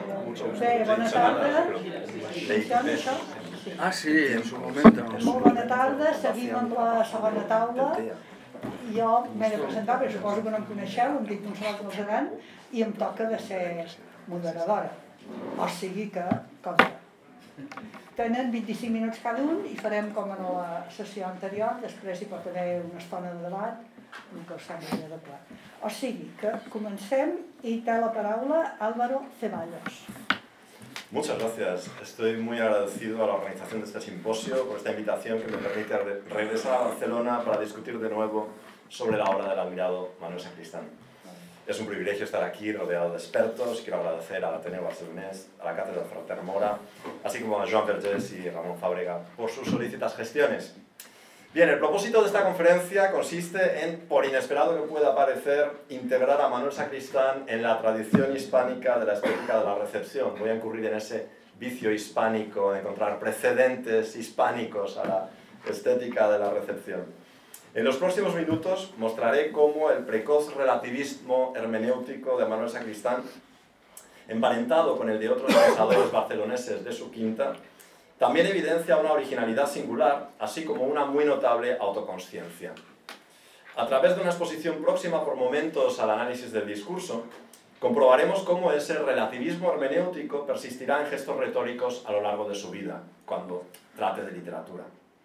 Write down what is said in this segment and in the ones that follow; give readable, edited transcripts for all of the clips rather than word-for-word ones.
Bé, bona tarda. Funciona això? Sí. Ah, sí, en su momento. Molt bona tarda, seguim amb la segona taula. Jo m'he de presentar, perquè suposo que no em coneixeu, em dic Montserrat Galceran i em toca de ser moderadora. O sigui que, com que tenen 25 minuts cada un i farem com en la sessió anterior, després hi pot haver una estona de debat, el que us sembli adequat. O sigui que comencem y te la palabra Álvaro Ceballos. Muchas gracias. Estoy muy agradecido a la organización de este simposio por esta invitación que me permite regresar a Barcelona para discutir de nuevo sobre la obra del admirado Manuel Sacristán. Es un privilegio estar aquí rodeado de expertos. Quiero agradecer al Ateneo Barcelonés, a la Cátedra Frater Mora, así como a Joan Vergés y Ramón Fábrega por sus solícitas gestiones. Bien, el propósito de esta conferencia consiste en, por inesperado que pueda parecer, integrar a Manuel Sacristán en la tradición hispánica de la estética de la recepción. Voy a incurrir en ese vicio hispánico, de encontrar precedentes hispánicos a la estética de la recepción. En los próximos minutos mostraré cómo el precoz relativismo hermenéutico de Manuel Sacristán, emparentado con el de otros pensadores barceloneses de su quinta, también evidencia una originalidad singular, así como una muy notable autoconsciencia. A través de una exposición próxima por momentos al análisis del discurso, comprobaremos cómo ese relativismo hermenéutico persistirá en gestos retóricos a lo largo de su vida, cuando trate de literatura.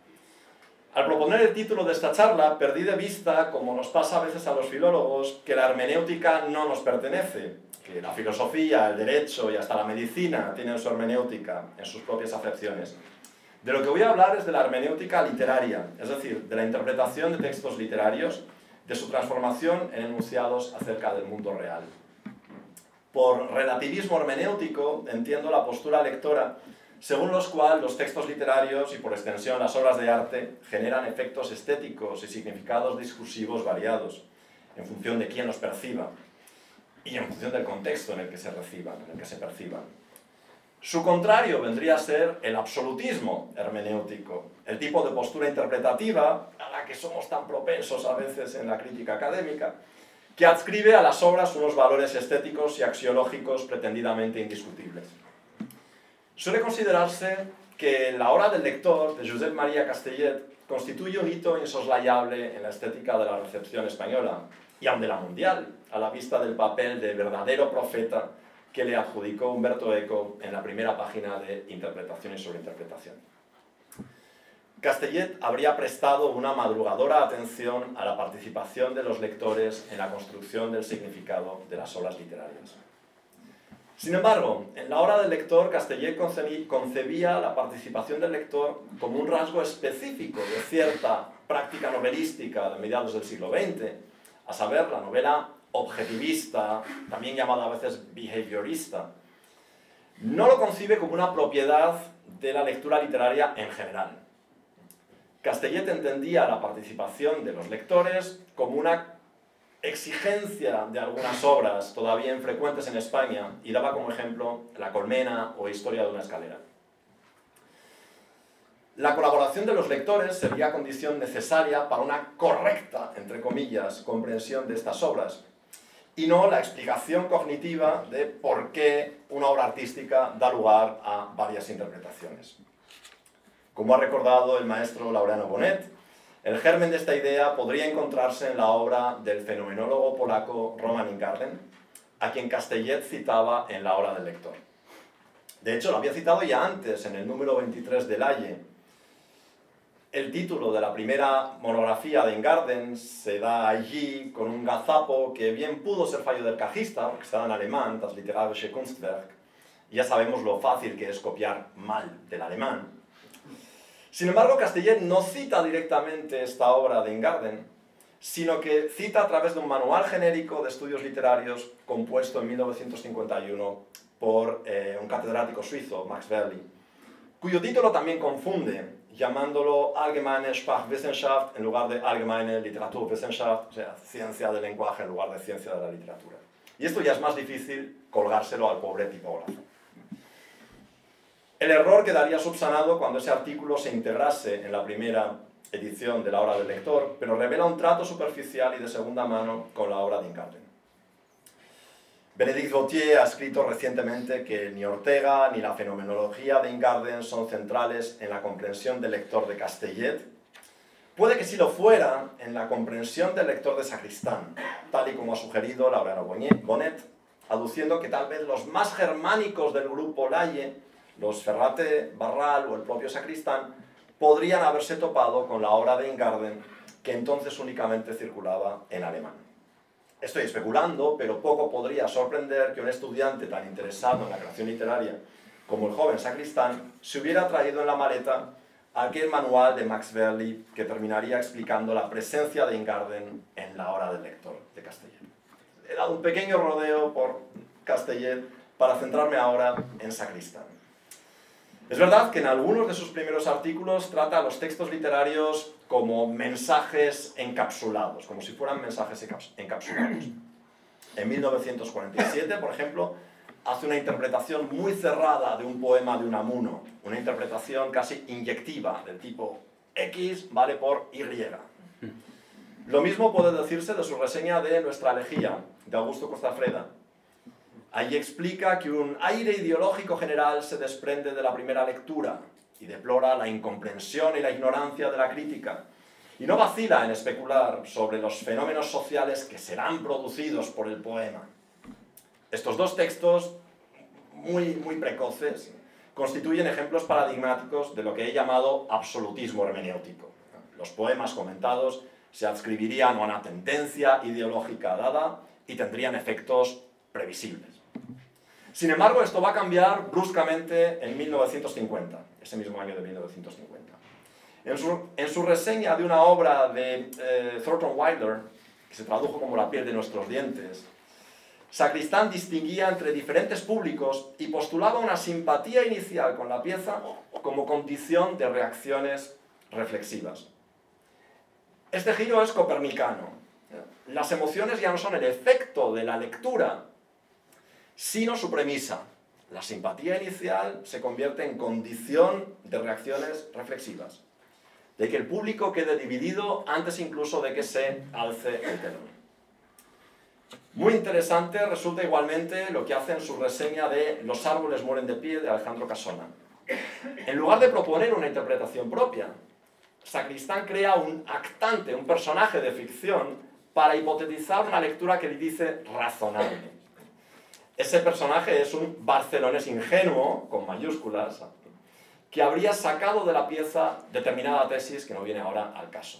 Al proponer el título de esta charla, perdí de vista, como nos pasa a veces a los filólogos, que la hermenéutica no nos pertenece, que la filosofía, el derecho y hasta la medicina tienen su hermenéutica en sus propias acepciones. De lo que voy a hablar es de la hermenéutica literaria, es decir, de la interpretación de textos literarios, de su transformación en enunciados acerca del mundo real. Por relativismo hermenéutico entiendo la postura lectora según los cuales los textos literarios y por extensión las obras de arte generan efectos estéticos y significados discursivos variados en función de quién los perciba y en función del contexto en el que se reciban, en el que se perciban. Su contrario vendría a ser el absolutismo hermenéutico, el tipo de postura interpretativa a la que somos tan propensos a veces en la crítica académica, que adscribe a las obras unos valores estéticos y axiológicos pretendidamente indiscutibles. Suele considerarse que la obra del lector, de Josep María Castellet, constituye un hito insoslayable en la estética de la recepción española, y aun de la mundial, a la vista del papel de verdadero profeta que le adjudicó Umberto Eco en la primera página de Interpretaciones sobre Interpretación. Castellet habría prestado una madrugadora atención a la participación de los lectores en la construcción del significado de las obras literarias. Sin embargo, en la obra del lector, Castellet concebía la participación del lector como un rasgo específico de cierta práctica novelística de mediados del siglo XX, a saber, la novela objetivista, también llamada a veces behaviorista. No lo concibe como una propiedad de la lectura literaria en general. Castellet entendía la participación de los lectores como una exigencia de algunas obras todavía infrecuentes en España y daba como ejemplo La colmena o Historia de una escalera. La colaboración de los lectores sería condición necesaria para una correcta, entre comillas, comprensión de estas obras y no la explicación cognitiva de por qué una obra artística da lugar a varias interpretaciones. Como ha recordado el maestro Laureano Bonet, el germen de esta idea podría encontrarse en la obra del fenomenólogo polaco Roman Ingarden, a quien Castellet citaba en la obra del lector. De hecho, lo había citado ya antes, en el número 23 de Laie. El título de la primera monografía de Ingarden se da allí con un gazapo que bien pudo ser fallo del cajista, porque estaba en alemán, das literarische Kunstwerk, y ya sabemos lo fácil que es copiar mal del alemán. Sin embargo, Castellet no cita directamente esta obra de Ingarden, sino que cita a través de un manual genérico de estudios literarios compuesto en 1951 por un catedrático suizo, Max Werli, cuyo título también confunde, llamándolo Allgemeine Sprachwissenschaft en lugar de Allgemeine Literaturwissenschaft, o sea, ciencia del lenguaje en lugar de ciencia de la literatura. Y esto ya es más difícil colgárselo al pobre tipógrafo. El error quedaría subsanado cuando ese artículo se integrase en la primera edición de la obra del lector, pero revela un trato superficial y de segunda mano con la obra de Ingarden. Bénédicte Gautier ha escrito recientemente que ni Ortega ni la fenomenología de Ingarden son centrales en la comprensión del lector de Castellet. Puede que sí lo fuera en la comprensión del lector de Sacristán, tal y como ha sugerido Laureano Bonet, aduciendo que tal vez los más germánicos del grupo Laie, los Ferrate, Barral o el propio Sacristán, podrían haberse topado con la obra de Ingarden, que entonces únicamente circulaba en alemán. Estoy especulando, pero poco podría sorprender que un estudiante tan interesado en la creación literaria como el joven Sacristán se hubiera traído en la maleta aquel manual de Max Werli que terminaría explicando la presencia de Ingarden en la hora del lector de Castellet. He dado un pequeño rodeo por Castellet para centrarme ahora en Sacristán. Es verdad que en algunos de sus primeros artículos trata a los textos literarios como mensajes encapsulados, como si fueran mensajes encapsulados. En 1947, por ejemplo, hace una interpretación muy cerrada de un poema de Unamuno, una interpretación casi inyectiva, del tipo X vale por Y. Lo mismo puede decirse de su reseña de Nuestra elegía, de Augusto Costafreda. Allí explica que un aire ideológico general se desprende de la primera lectura y deplora la incomprensión y la ignorancia de la crítica, y no vacila en especular sobre los fenómenos sociales que serán producidos por el poema. Estos dos textos, muy precoces, constituyen ejemplos paradigmáticos de lo que he llamado absolutismo hermenéutico. Los poemas comentados se adscribirían a una tendencia ideológica dada y tendrían efectos previsibles. Sin embargo, esto va a cambiar bruscamente en 1950, ese mismo año de 1950. En su reseña de una obra de Thornton Wilder, que se tradujo como La piel de nuestros dientes, Sacristán distinguía entre diferentes públicos y postulaba una simpatía inicial con la pieza como condición de reacciones reflexivas. Este giro es copernicano. Las emociones ya no son el efecto de la lectura, sino su premisa. La simpatía inicial se convierte en condición de reacciones reflexivas, de que el público quede dividido antes incluso de que se alce el telón. Muy interesante resulta igualmente lo que hace en su reseña de Los árboles mueren de pie, de Alejandro Casona. En lugar de proponer una interpretación propia, Sacristán crea un actante, un personaje de ficción, para hipotetizar una lectura que le dice razonable. Ese personaje es un barcelonés ingenuo, con mayúsculas, que habría sacado de la pieza determinada tesis que no viene ahora al caso.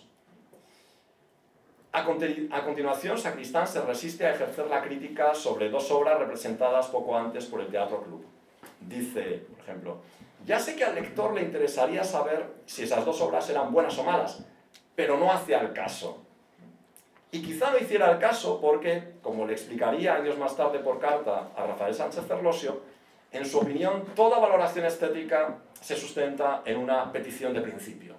A continuación, Sacristán se resiste a ejercer la crítica sobre dos obras representadas poco antes por el Teatro Club. Dice, por ejemplo, ya sé que al lector le interesaría saber si esas dos obras eran buenas o malas, pero no hace al caso. Y quizá no hiciera el caso porque, como le explicaría años más tarde por carta a Rafael Sánchez Ferlosio, en su opinión, toda valoración estética se sustenta en una petición de principio.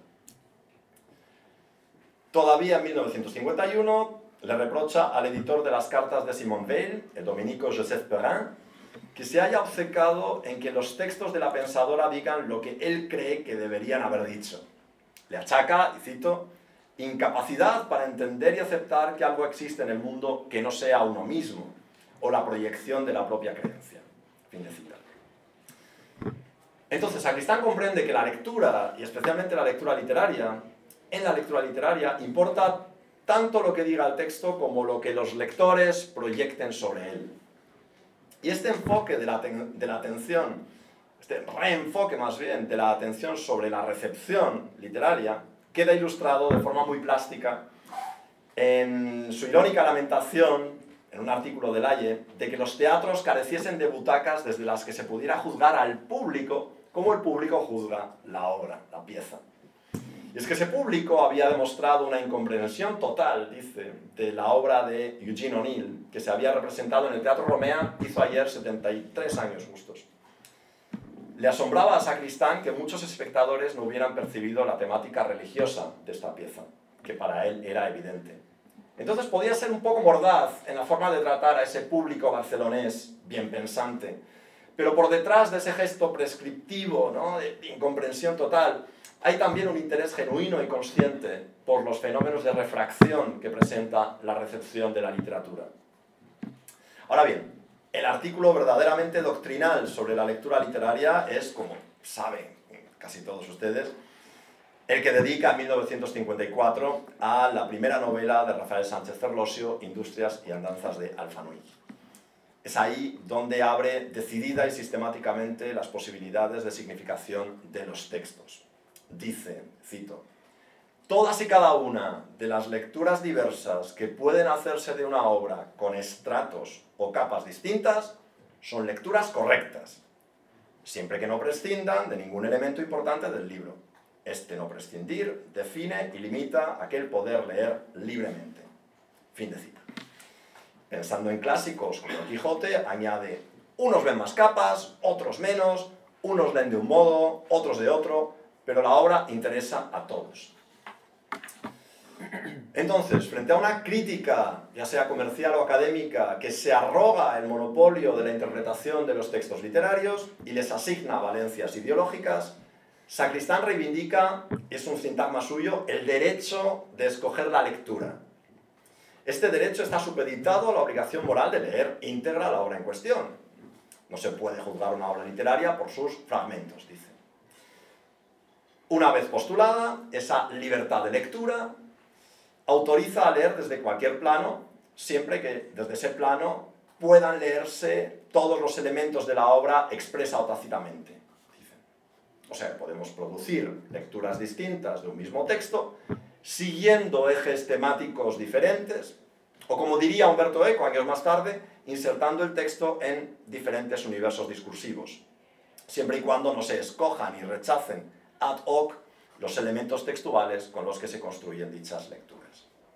Todavía en 1951 le reprocha al editor de las cartas de Simone Weil, el dominico Joseph Perrin, que se haya obcecado en que los textos de la pensadora digan lo que él cree que deberían haber dicho. Le achaca, y cito, incapacidad para entender y aceptar que algo existe en el mundo que no sea uno mismo, o la proyección de la propia creencia. Fin de cita. Entonces, Sacristán comprende que la lectura, y especialmente la lectura literaria, en la lectura literaria importa tanto lo que diga el texto como lo que los lectores proyecten sobre él. Y este enfoque de la atención, este reenfoque más bien de la atención sobre la recepción literaria, queda ilustrado de forma muy plástica en su irónica lamentación, en un artículo de Laie, de que los teatros careciesen de butacas desde las que se pudiera juzgar al público como el público juzga la obra, la pieza. Y es que ese público había demostrado una incomprensión total, dice, de la obra de Eugene O'Neill, que se había representado en el Teatro Romea, hizo ayer 73 años justos. Le asombraba a Sacristán que muchos espectadores no hubieran percibido la temática religiosa de esta pieza, que para él era evidente. Entonces podía ser un poco mordaz en la forma de tratar a ese público barcelonés bien pensante, pero por detrás de ese gesto prescriptivo, ¿no?, de incomprensión total, hay también un interés genuino y consciente por los fenómenos de refracción que presenta la recepción de la literatura. Ahora bien, El artículo verdaderamente doctrinal sobre la lectura literaria es, como saben casi todos ustedes, el que dedica en 1954 a la primera novela de Rafael Sánchez Ferlosio, Industrias y Andanzas de Alfanui. Es ahí donde abre decidida y sistemáticamente las posibilidades de significación de los textos. Dice, cito, todas y cada una de las lecturas diversas que pueden hacerse de una obra con estratos o capas distintas son lecturas correctas, siempre que no prescindan de ningún elemento importante del libro. Este no prescindir define y limita aquel poder leer libremente. Fin de cita. Pensando en clásicos como Don Quijote, añade, unos ven más capas, otros menos, unos leen de un modo, otros de otro, pero la obra interesa a todos. Entonces, frente a una crítica, ya sea comercial o académica, que se arroga el monopolio de la interpretación de los textos literarios y les asigna valencias ideológicas, Sacristán reivindica, es un sintagma suyo, el derecho de escoger la lectura. Este derecho está supeditado a la obligación moral de leer íntegra la obra en cuestión. No se puede juzgar una obra literaria por sus fragmentos, dice. Una vez postulada, esa libertad de lectura autoriza a leer desde cualquier plano, siempre que desde ese plano puedan leerse todos los elementos de la obra expresa o tácitamente. Dicen. O sea, podemos producir lecturas distintas de un mismo texto, siguiendo ejes temáticos diferentes, o como diría Umberto Eco años más tarde, insertando el texto en diferentes universos discursivos, siempre y cuando no se escojan y rechacen ad hoc los elementos textuales con los que se construyen dichas lecturas.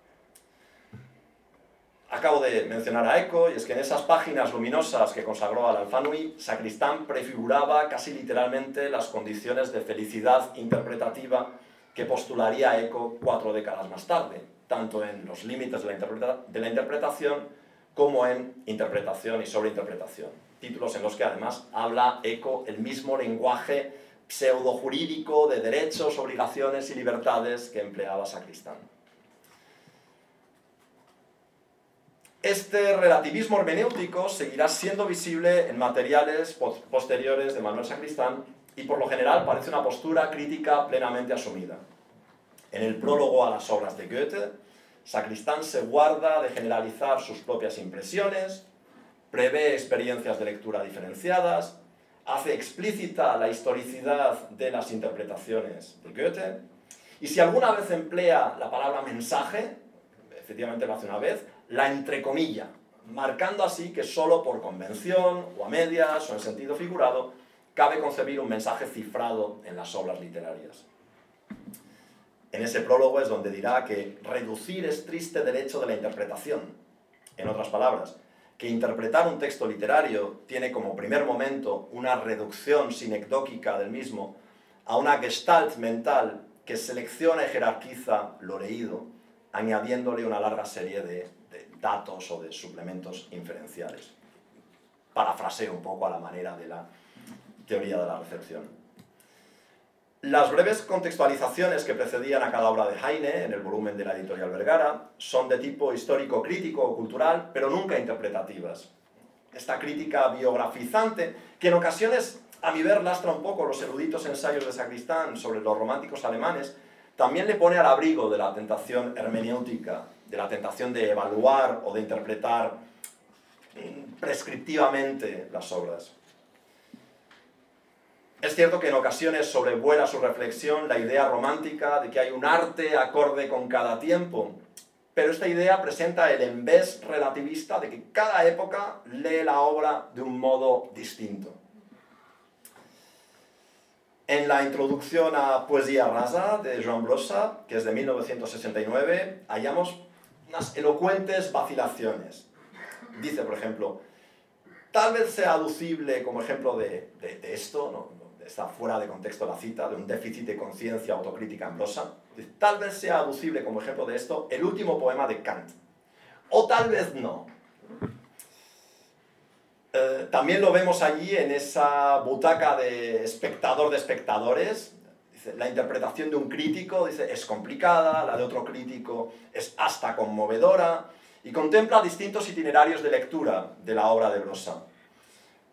Acabo de mencionar a Eco, y es que en esas páginas luminosas que consagró al Alfanui, Sacristán prefiguraba casi literalmente las condiciones de felicidad interpretativa que postularía Eco 4 décadas más tarde, tanto en los límites de la interpretación como en interpretación y sobreinterpretación. Títulos en los que además habla Eco el mismo lenguaje pseudo-jurídico de derechos, obligaciones y libertades que empleaba Sacristán. Este relativismo hermenéutico seguirá siendo visible en materiales posteriores de Manuel Sacristán y por lo general parece una postura crítica plenamente asumida. En el prólogo a las obras de Goethe, Sacristán se guarda de generalizar sus propias impresiones, prevé experiencias de lectura diferenciadas, hace explícita la historicidad de las interpretaciones de Goethe, y si alguna vez emplea la palabra mensaje, efectivamente lo hace una vez, la entrecomilla, marcando así que solo por convención, o a medias, o en sentido figurado, cabe concebir un mensaje cifrado en las obras literarias. En ese prólogo es donde dirá que reducir es triste derecho de la interpretación. En otras palabras, que interpretar un texto literario tiene como primer momento una reducción sinecdóquica del mismo a una gestalt mental que selecciona y jerarquiza lo leído, añadiéndole una larga serie de datos o de suplementos inferenciales. Parafraseo un poco a la manera de la teoría de la recepción. Las breves contextualizaciones que precedían a cada obra de Heine, en el volumen de la editorial Vergara, son de tipo histórico-crítico o cultural, pero nunca interpretativas. Esta crítica biografizante, que en ocasiones, a mi ver, lastra un poco los eruditos ensayos de Sacristán sobre los románticos alemanes, también le pone al abrigo de la tentación hermenéutica, de la tentación de evaluar o de interpretar prescriptivamente las obras. Es cierto que en ocasiones sobrevuela su reflexión la idea romántica de que hay un arte acorde con cada tiempo, pero esta idea presenta el embés relativista de que cada época lee la obra de un modo distinto. En la introducción a Poesía rasa de Joan Brossa, que es de 1969, hallamos unas elocuentes vacilaciones. Dice, por ejemplo, tal vez sea aducible como ejemplo de esto, ¿no? Está fuera de contexto la cita, de un déficit de conciencia autocrítica en Brossa. Tal vez sea aducible como ejemplo de esto el último poema de Kant. O tal vez no. También lo vemos allí en esa butaca de espectador de espectadores. Dice, la interpretación de un crítico dice, es complicada, la de otro crítico es hasta conmovedora, y contempla distintos itinerarios de lectura de la obra de Brossa.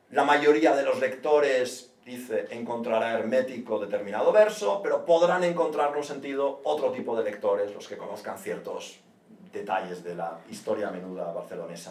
La mayoría de los lectores, dice, encontrará hermético determinado verso, pero podrán encontrar en un sentido otro tipo de lectores, los que conozcan ciertos detalles de la historia menuda barcelonesa.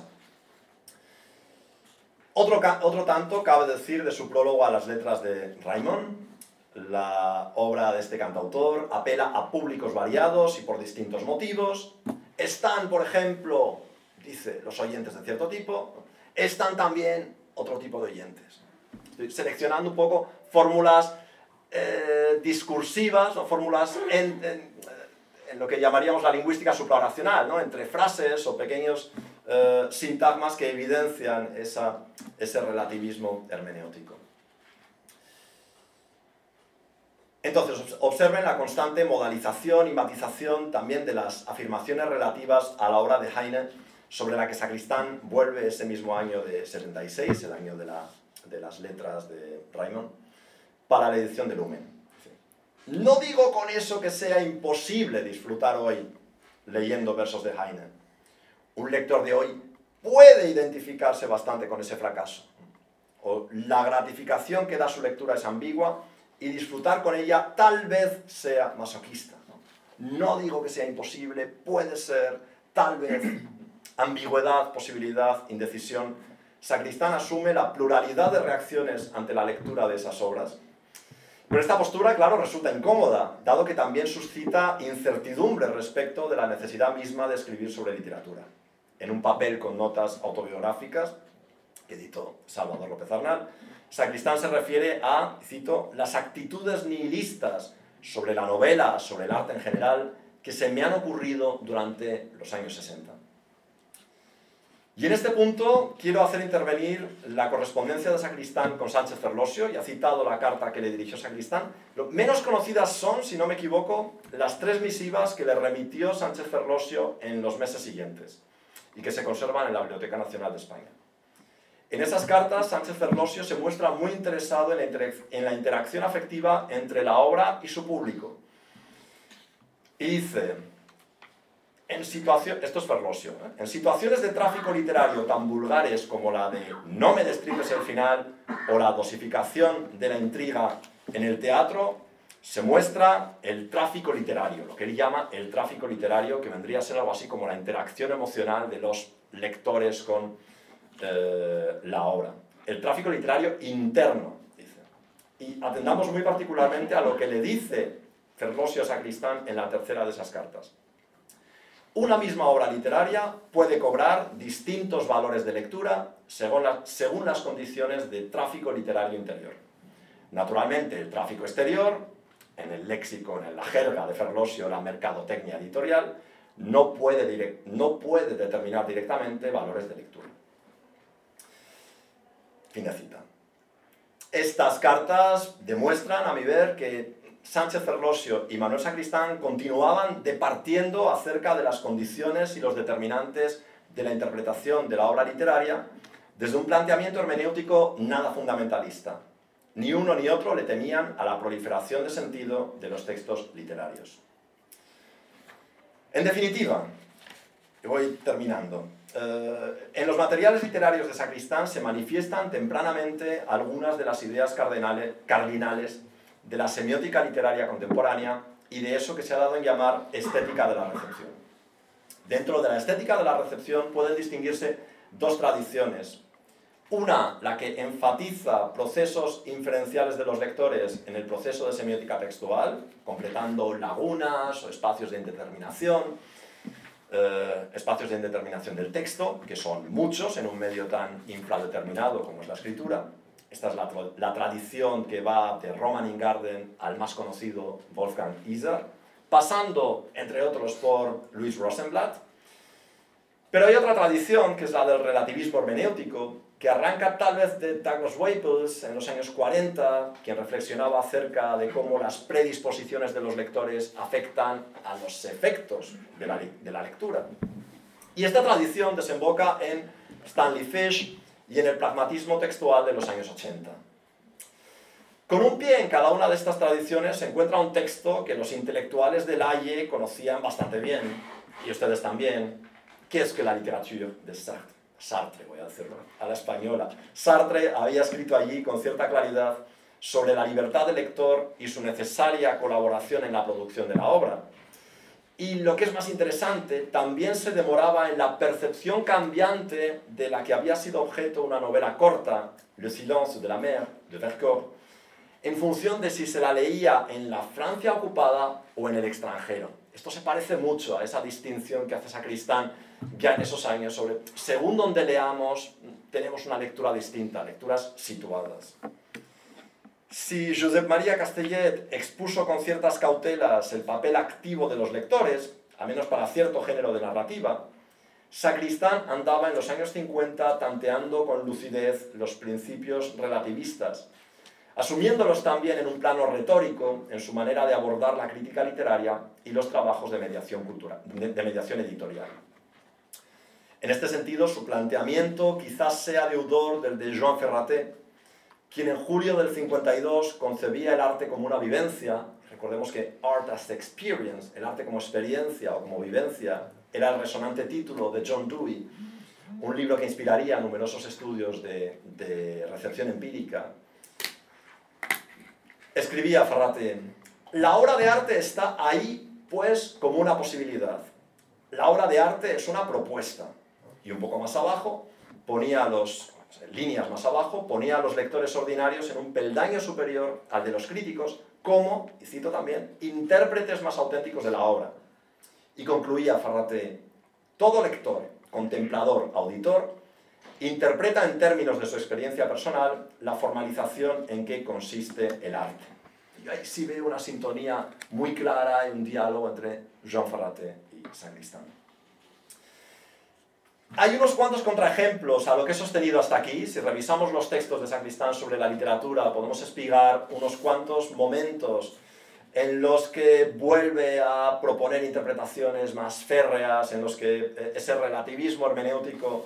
Otro tanto cabe decir de su prólogo a las letras de Raimon. La obra de este cantautor apela a públicos variados y por distintos motivos. Están, por ejemplo, dice, los oyentes de cierto tipo, están también otro tipo de oyentes. Estoy seleccionando un poco fórmulas discursivas, o fórmulas en lo que llamaríamos la lingüística suprarracional, ¿no? Entre frases o pequeños sintagmas que evidencian ese relativismo hermenéutico. Entonces, observen la constante modalización y matización también de las afirmaciones relativas a la obra de Heine, sobre la que Sacristán vuelve ese mismo año de 76, el año de las letras de Raimon, para la edición de Lumen. No digo con eso que sea imposible disfrutar hoy leyendo versos de Heine. Un lector de hoy puede identificarse bastante con ese fracaso. O la gratificación que da su lectura es ambigua, y disfrutar con ella tal vez sea masoquista. No digo que sea imposible, puede ser, tal vez, ambigüedad, posibilidad, indecisión. Sacristán asume la pluralidad de reacciones ante la lectura de esas obras. Pero esta postura, claro, resulta incómoda, dado que también suscita incertidumbre respecto de la necesidad misma de escribir sobre literatura. En un papel con notas autobiográficas, que editó Salvador López Arnal, Sacristán se refiere a, cito, las actitudes nihilistas sobre la novela, sobre el arte en general, que se me han ocurrido durante los años 60. Y en este punto quiero hacer intervenir la correspondencia de Sacristán con Sánchez Ferlosio, y ha citado la carta que le dirigió Sacristán. Menos conocidas son, si no me equivoco, las 3 misivas que le remitió Sánchez Ferlosio en los meses siguientes, y que se conservan en la Biblioteca Nacional de España. En esas cartas, Sánchez Ferlosio se muestra muy interesado en la interacción afectiva entre la obra y su público. Y dice, esto es Ferlosio, en situaciones de tráfico literario tan vulgares como la de "no me destripes el final" o la dosificación de la intriga en el teatro, se muestra el tráfico literario, lo que él llama el tráfico literario, que vendría a ser algo así como la interacción emocional de los lectores con la obra. El tráfico literario interno, dice. Y atendamos muy particularmente a lo que le dice Ferlosio a Sacristán en la tercera de esas cartas. Una misma obra literaria puede cobrar distintos valores de lectura según las condiciones de tráfico literario interior. Naturalmente, el tráfico exterior, en el léxico, en la jerga de Ferlosio, la mercadotecnia editorial, no puede determinar directamente valores de lectura. Fin de cita. Estas cartas demuestran, a mi ver, que Sánchez Ferlosio y Manuel Sacristán continuaban departiendo acerca de las condiciones y los determinantes de la interpretación de la obra literaria desde un planteamiento hermenéutico nada fundamentalista. Ni uno ni otro le temían a la proliferación de sentido de los textos literarios. En definitiva, voy terminando. En los materiales literarios de Sacristán se manifiestan tempranamente algunas de las ideas cardinales de la semiótica literaria contemporánea y de eso que se ha dado en llamar estética de la recepción. Dentro de la estética de la recepción pueden distinguirse 2 tradiciones. Una, la que enfatiza procesos inferenciales de los lectores en el proceso de semiótica textual, completando lagunas o espacios de indeterminación, del texto, que son muchos en un medio tan infradeterminado como es la escritura. Esta es la tradición que va de Roman Ingarden al más conocido Wolfgang Iser, pasando, entre otros, por Louis Rosenblatt. Pero hay otra tradición, que es la del relativismo hermenéutico, que arranca tal vez de Douglas Waples en los años 40, quien reflexionaba acerca de cómo las predisposiciones de los lectores afectan a los efectos de la lectura. Y esta tradición desemboca en Stanley Fish y en el pragmatismo textual de los años 80. Con un pie en cada una de estas tradiciones se encuentra un texto que los intelectuales de Laie conocían bastante bien, y ustedes también. ¿Qué es que la literature de Sartre? Sartre, voy a decirlo a la española. Sartre había escrito allí con cierta claridad sobre la libertad del lector y su necesaria colaboración en la producción de la obra. Y lo que es más interesante, también se demoraba en la percepción cambiante de la que había sido objeto una novela corta, Le silence de la mer, de Vercors, en función de si se la leía en la Francia ocupada o en el extranjero. Esto se parece mucho a esa distinción que hace Sacristán ya en esos años sobre, según donde leamos, tenemos una lectura distinta, lecturas situadas. Si Josep María Castellet expuso con ciertas cautelas el papel activo de los lectores, al menos para cierto género de narrativa, Sacristán andaba en los años 50 tanteando con lucidez los principios relativistas, asumiéndolos también en un plano retórico en su manera de abordar la crítica literaria y los trabajos de mediación editorial. En este sentido, su planteamiento quizás sea deudor del de Joan Ferraté, quien en julio del 52 concebía el arte como una vivencia. Recordemos que Art as Experience, el arte como experiencia o como vivencia, era el resonante título de John Dewey, un libro que inspiraría numerosos estudios de recepción empírica. Escribía Ferraté: la obra de arte está ahí, pues, como una posibilidad. La obra de arte es una propuesta. Y un poco más abajo, líneas más abajo, ponía a los lectores ordinarios en un peldaño superior al de los críticos, como, y cito también, intérpretes más auténticos de la obra. Y concluía Ferraté: todo lector, contemplador, auditor, interpreta en términos de su experiencia personal la formalización en que consiste el arte. Y ahí sí veo una sintonía muy clara y un diálogo entre Jean Ferraté y Sacristán. Hay unos cuantos contraejemplos a lo que he sostenido hasta aquí. Si revisamos los textos de Sacristán sobre la literatura, podemos espigar unos cuantos momentos en los que vuelve a proponer interpretaciones más férreas, en los que ese relativismo hermenéutico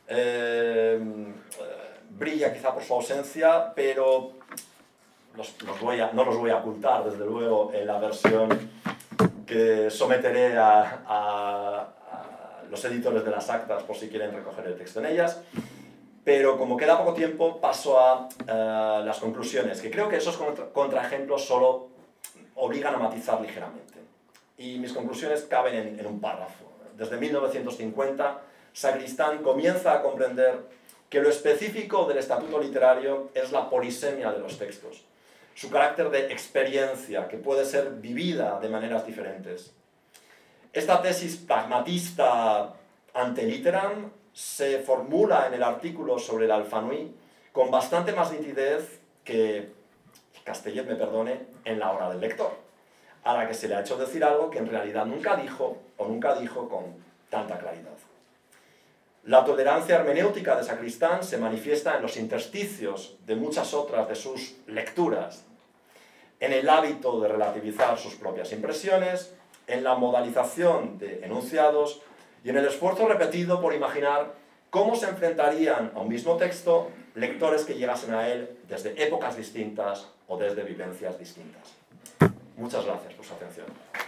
brilla quizá por su ausencia, pero no los voy a ocultar, desde luego, en la versión que someteré a los editores de las actas por si quieren recoger el texto en ellas. Pero como queda poco tiempo, paso a las conclusiones, que creo que esos contraejemplos solo obligan a matizar ligeramente. Y mis conclusiones caben en un párrafo. Desde 1950, Sacristán comienza a comprender que lo específico del estatuto literario es la polisemia de los textos, su carácter de experiencia, que puede ser vivida de maneras diferentes. Esta tesis pragmatista ante litteram se formula en el artículo sobre el Alfanui con bastante más nitidez que, Castellet me perdone, en la hora del lector, a la que se le ha hecho decir algo que en realidad nunca dijo con tanta claridad. La tolerancia hermenéutica de Sacristán se manifiesta en los intersticios de muchas otras de sus lecturas, en el hábito de relativizar sus propias impresiones, en la modalización de enunciados y en el esfuerzo repetido por imaginar cómo se enfrentarían a un mismo texto lectores que llegasen a él desde épocas distintas o desde vivencias distintas. Muchas gracias por su atención.